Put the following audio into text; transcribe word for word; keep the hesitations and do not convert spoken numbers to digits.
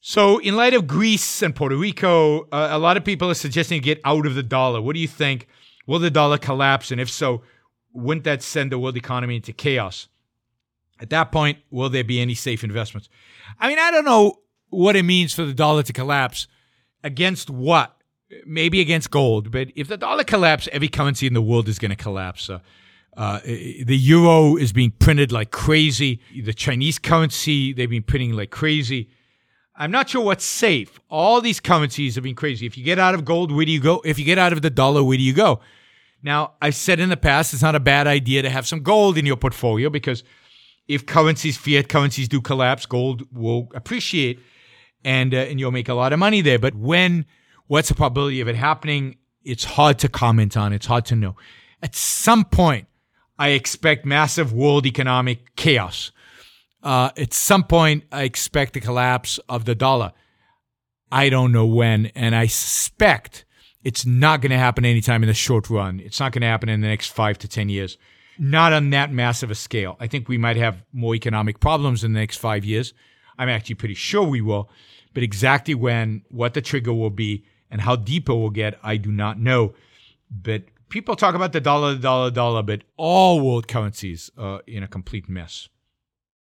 So in light of Greece and Puerto Rico, uh, a lot of people are suggesting to get out of the dollar. What do you think? Will the dollar collapse? And if so, wouldn't that send the world economy into chaos? At that point, will there be any safe investments? I mean, I don't know what it means for the dollar to collapse. Against what? Maybe against gold. But if the dollar collapses, every currency in the world is going to collapse. Uh, uh, the euro is being printed like crazy. The Chinese currency, they've been printing like crazy. I'm not sure what's safe. All these currencies have been crazy. If you get out of gold, where do you go? If you get out of the dollar, where do you go? Now, I've said in the past, it's not a bad idea to have some gold in your portfolio because if currencies, fiat currencies do collapse, gold will appreciate and uh, and you'll make a lot of money there. But when, what's the probability of it happening? It's hard to comment on. It's hard to know. At some point, I expect massive world economic chaos. Uh, at some point, I expect the collapse of the dollar. I don't know when, and I suspect it's not going to happen anytime in the short run. It's not going to happen in the next five to ten years. Not on that massive a scale. I think we might have more economic problems in the next five years. I'm actually pretty sure we will. But exactly when, what the trigger will be, and how deep it will get, I do not know. But people talk about the dollar, the dollar, dollar, but all world currencies are in a complete mess.